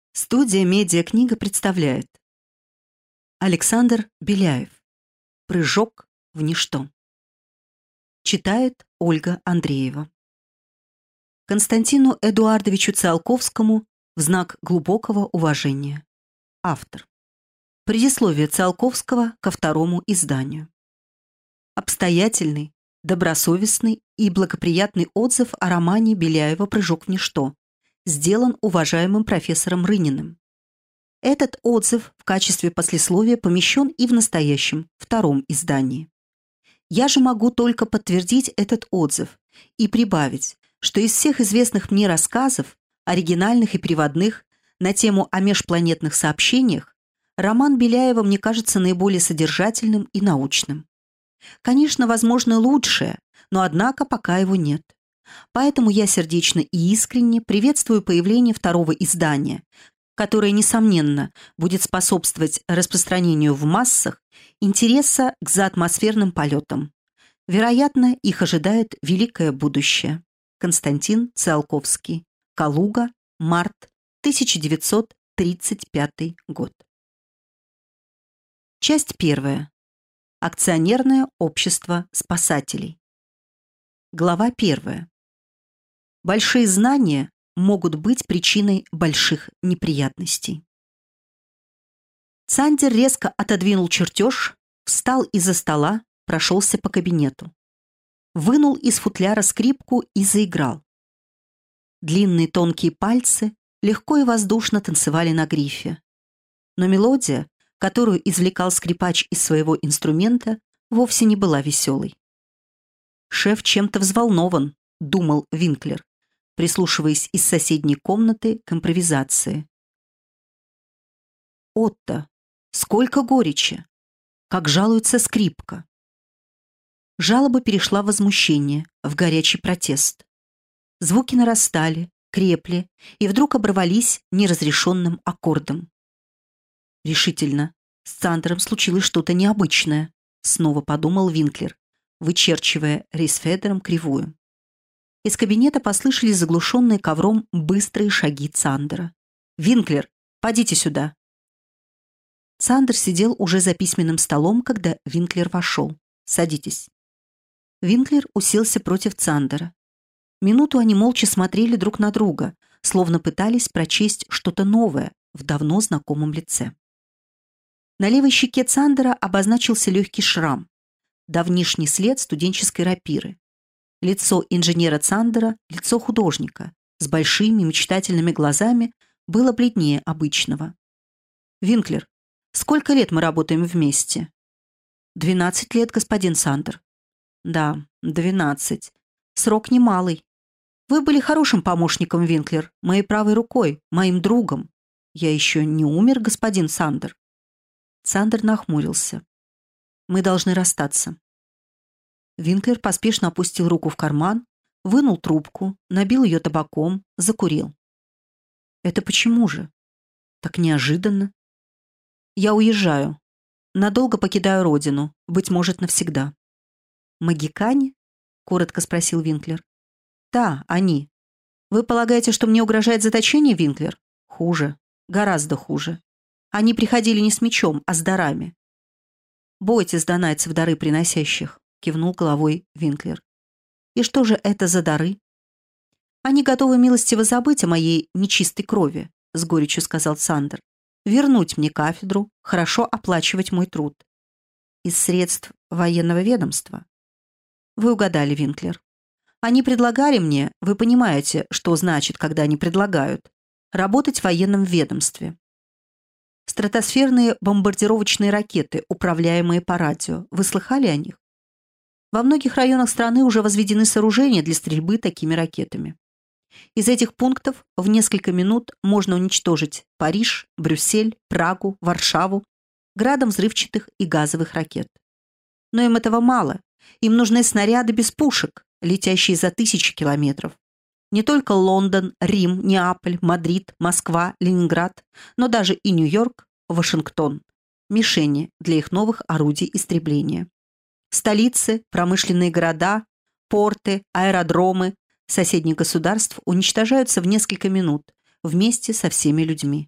Студия «Медиакнига» представляет Александр Беляев. «Прыжок в ничто». Читает Ольга Андреева. Константину Эдуардовичу Циолковскому в знак глубокого уважения. Автор. Предисловие Циолковского ко второму изданию. Обстоятельный, добросовестный и благоприятный отзыв о романе Беляева «Прыжок в ничто» сделан уважаемым профессором Рыниным. Этот отзыв в качестве послесловия помещен и в настоящем, втором издании. Я же могу только подтвердить этот отзыв и прибавить, что из всех известных мне рассказов, оригинальных и переводных, на тему о межпланетных сообщениях, роман Беляева мне кажется наиболее содержательным и научным. Конечно, возможно, лучшее, но однако пока его нет. Поэтому я сердечно и искренне приветствую появление второго издания, которое, несомненно, будет способствовать распространению в массах интереса к заатмосферным полетам. Вероятно, их ожидает великое будущее. Константин Циолковский. Калуга. Март 1935 год. Часть первая. Акционерное общество спасателей. Глава 1. Большие знания могут быть причиной больших неприятностей. Цандер резко отодвинул чертеж, встал из-за стола, прошелся по кабинету. Вынул из футляра скрипку и заиграл. Длинные тонкие пальцы легко и воздушно танцевали на грифе. Но мелодия, которую извлекал скрипач из своего инструмента, вовсе не была веселой. «Шеф чем-то взволнован», — думал Винклер, прислушиваясь из соседней комнаты к импровизации. «Отто, сколько горечи! Как жалуется скрипка!» Жалоба перешла в возмущение, в горячий протест. Звуки нарастали, крепли и вдруг оборвались неразрешенным аккордом. Решительно, с Цандером случилось что-то необычное, снова подумал Винклер, вычерчивая рейсфедером кривую. Из кабинета послышались заглушенные ковром быстрые шаги Цандера. «Винклер, подите сюда!» Цандер сидел уже за письменным столом, когда Винклер вошел. «Садитесь». Винклер уселся против Цандера. Минуту они молча смотрели друг на друга, словно пытались прочесть что-то новое в давно знакомом лице. На левой щеке Цандера обозначился легкий шрам, давнишний след студенческой рапиры. Лицо инженера Цандера, лицо художника, с большими мечтательными глазами, было бледнее обычного. «Винклер, сколько лет мы работаем вместе?» 12 лет, господин Цандер». «Да, 12. Срок немалый. Вы были хорошим помощником, Винклер, моей правой рукой, моим другом. Я еще не умер, господин Цандер». Цандер нахмурился. «Мы должны расстаться». Винклер поспешно опустил руку в карман, вынул трубку, набил ее табаком, закурил. «Это почему же? Так неожиданно. Я уезжаю. Надолго покидаю родину, быть может, навсегда». «Магикане?» — коротко спросил Винклер. «Да, они. Вы полагаете, что мне угрожает заточение, Винклер? Хуже. Гораздо хуже. Они приходили не с мечом, а с дарами». «Бойтесь донайцев, дары приносящих», — кивнул головой Винклер. «И что же это за дары?» «Они готовы милостиво забыть о моей нечистой крови», — с горечью сказал Цандер. «Вернуть мне кафедру, хорошо оплачивать мой труд. Из средств военного ведомства». «Вы угадали, Винклер. Они предлагали мне, вы понимаете, что значит, когда они предлагают, работать в военном ведомстве. Стратосферные бомбардировочные ракеты, управляемые по радио. Вы слыхали о них? Во многих районах страны уже возведены сооружения для стрельбы такими ракетами. Из этих пунктов в несколько минут можно уничтожить Париж, Брюссель, Прагу, Варшаву градом взрывчатых и газовых ракет. Но им этого мало. Им нужны снаряды без пушек, летящие за тысячи километров. Не только Лондон, Рим, Неаполь, Мадрид, Москва, Ленинград, но даже и Нью-Йорк, Вашингтон – мишени для их новых орудий истребления. Столицы, промышленные города, порты, аэродромы соседних государств уничтожаются в несколько минут вместе со всеми людьми.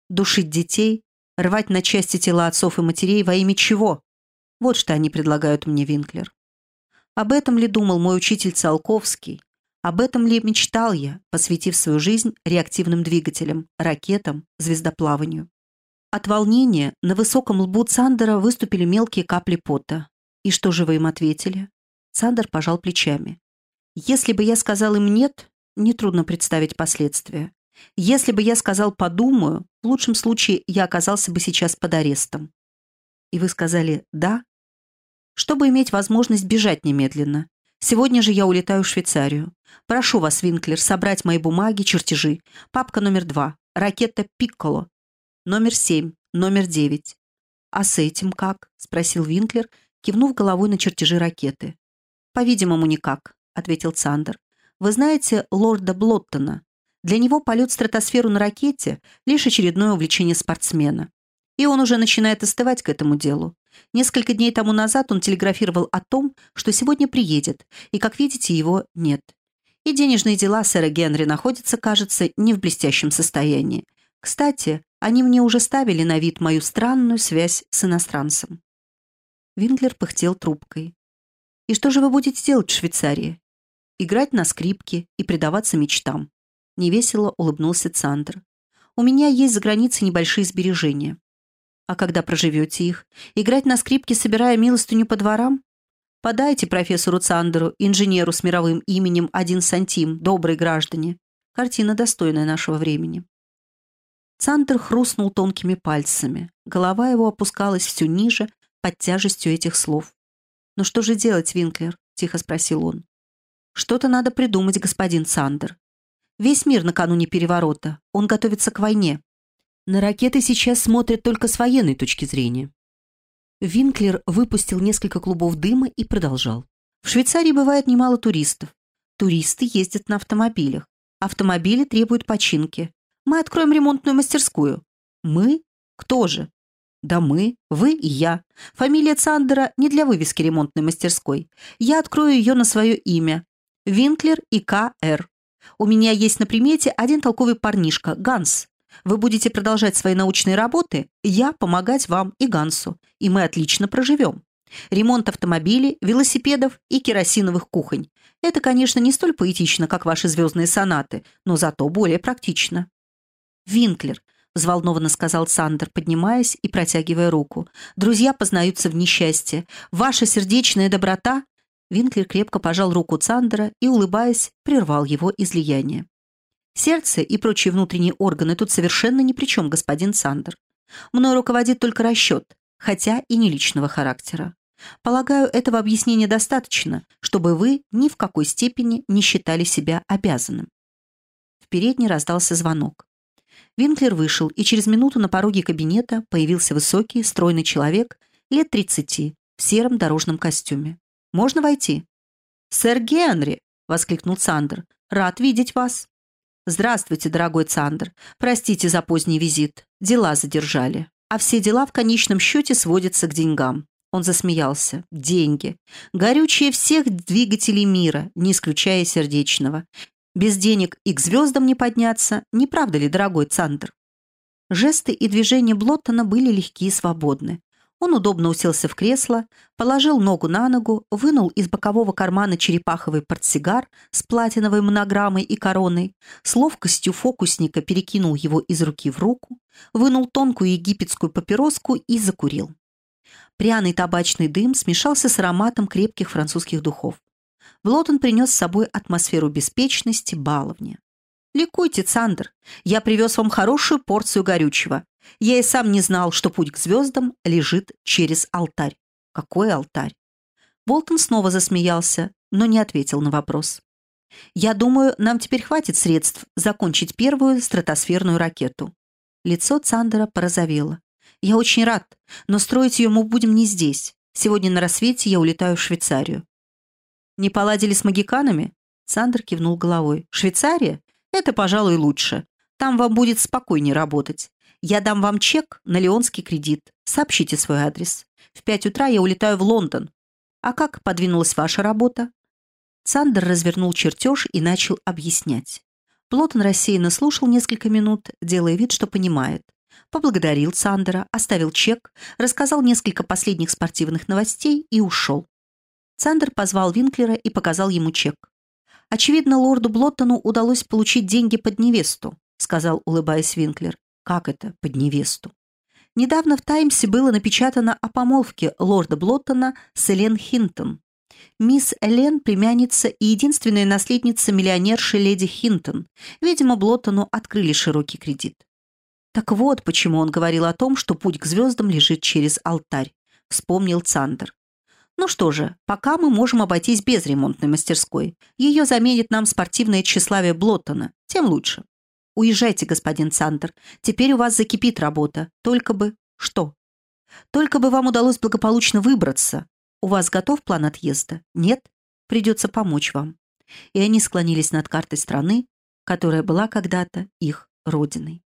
Душить детей, рвать на части тела отцов и матерей во имя чего? Вот что они предлагают мне, Винклер. Об этом ли думал мой учитель Циолковский? Об этом ли мечтал я, посвятив свою жизнь реактивным двигателям, ракетам, звездоплаванию? От волнения на высоком лбу Цандера выступили мелкие капли пота. «И что же вы им ответили?» Цандер пожал плечами. «Если бы я сказал им «нет», нетрудно представить последствия. Если бы я сказал «подумаю», в лучшем случае я оказался бы сейчас под арестом». И вы сказали «да», чтобы иметь возможность бежать немедленно. Сегодня же я улетаю в Швейцарию. Прошу вас, Винклер, собрать мои бумаги, чертежи. Папка номер 2, ракета «Пикколо», номер 7, номер 9. «А с этим как?» – спросил Винклер, кивнув головой на чертежи ракеты. «По-видимому, никак», – ответил Цандер. «Вы знаете лорда Блоттона? Для него полет в стратосферу на ракете – лишь очередное увлечение спортсмена. И он уже начинает остывать к этому делу. Несколько дней тому назад он телеграфировал о том, что сегодня приедет, и, как видите, его нет. И денежные дела сэра Генри находятся, кажется, не в блестящем состоянии. Кстати, они мне уже ставили на вид мою странную связь с иностранцем». Винклер пыхтел трубкой. «И что же вы будете делать в Швейцарии?» «Играть на скрипке и предаваться мечтам», — невесело улыбнулся Цандер. «У меня есть за границей небольшие сбережения». «А когда проживете их? Играть на скрипке, собирая милостыню по дворам? Подайте профессору Цандеру, инженеру с мировым именем 1 сантим, добрые граждане. Картина, достойная нашего времени». Цандер хрустнул тонкими пальцами. Голова его опускалась все ниже под тяжестью этих слов. «Ну что же делать, Винклер?» – тихо спросил он. «Что-то надо придумать, господин Цандер. Весь мир накануне переворота. Он готовится к войне. На ракеты сейчас смотрят только с военной точки зрения». Винклер выпустил несколько клубов дыма и продолжал. «В Швейцарии бывает немало туристов. Туристы ездят на автомобилях. Автомобили требуют починки. Мы откроем ремонтную мастерскую». «Мы? Кто же?» «Да мы, вы и я. Фамилия Цандера не для вывески ремонтной мастерской. Я открою ее на свое имя. Винклер и К.Р. У меня есть на примете один толковый парнишка, Ганс. Вы будете продолжать свои научные работы, я помогать вам и Гансу, и мы отлично проживем. Ремонт автомобилей, велосипедов и керосиновых кухонь. Это, конечно, не столь поэтично, как ваши звездные сонаты, но зато более практично». «Винклер», — взволнованно сказал Цандер, поднимаясь и протягивая руку, «друзья познаются в несчастье. Ваша сердечная доброта...» Винклер крепко пожал руку Цандера и, улыбаясь, прервал его излияние. «Сердце и прочие внутренние органы тут совершенно ни при чем, господин Цандер. Мной руководит только расчет, хотя и не личного характера. Полагаю, этого объяснения достаточно, чтобы вы ни в какой степени не считали себя обязанным». В передней раздался звонок. Винклер вышел, и через минуту на пороге кабинета появился высокий, стройный человек лет 30 в сером дорожном костюме. «Можно войти?» «Сэр Генри!» — воскликнул Цандер. «Рад видеть вас». «Здравствуйте, дорогой Цандер. Простите за поздний визит. Дела задержали. А все дела в конечном счете сводятся к деньгам». Он засмеялся. «Деньги. Горючее всех двигателей мира, не исключая сердечного. Без денег и к звездам не подняться. Не правда ли, дорогой Цандер?» Жесты и движения Блоттона были легкие и свободны. Он удобно уселся в кресло, положил ногу на ногу, вынул из бокового кармана черепаховый портсигар с платиновой монограммой и короной, с ловкостью фокусника перекинул его из руки в руку, вынул тонкую египетскую папироску и закурил. Пряный табачный дым смешался с ароматом крепких французских духов. Блоттон принес с собой атмосферу беспечности, баловня. «Ликуйте, Цандер, я привез вам хорошую порцию горючего. Я и сам не знал, что путь к звездам лежит через алтарь». «Какой алтарь?» Болтон снова засмеялся, но не ответил на вопрос. «Я думаю, нам теперь хватит средств закончить первую стратосферную ракету». Лицо Цандера порозовело. «Я очень рад, но строить ее мы будем не здесь. Сегодня на рассвете я улетаю в Швейцарию». «Не поладили с магиканами?» Цандер кивнул головой. «Швейцария? Это, пожалуй, лучше. Там вам будет спокойнее работать. Я дам вам чек на леонский кредит. Сообщите свой адрес. В 5 утра я улетаю в Лондон. А как подвинулась ваша работа?» Цандер развернул чертеж и начал объяснять. Блоттон рассеянно слушал несколько минут, делая вид, что понимает. поблагодарил Сандера, оставил чек, рассказал несколько последних спортивных новостей и ушел. Сандер позвал Винклера и показал ему чек. «Очевидно, лорду Блоттону удалось получить деньги под невесту», сказал, улыбаясь Винклер. «Как это под невесту?» Недавно в «Таймсе» было напечатано о помолвке лорда Блоттона с Элен Хинтон. Мисс Элен – племянница и единственная наследница миллионерши леди Хинтон. Видимо, Блоттону открыли широкий кредит. Так вот, почему он говорил о том, что путь к звездам лежит через алтарь, вспомнил Сандер. Ну что же, пока мы можем обойтись без ремонтной мастерской. Ее заменит нам спортивное тщеславие Блоттона, тем лучше. Уезжайте, господин Сандер. Теперь у вас закипит работа. Только бы... Что? Только бы вам удалось благополучно выбраться. У вас готов план отъезда? Нет? Придется помочь вам. И они склонились над картой страны, которая была когда-то их родиной.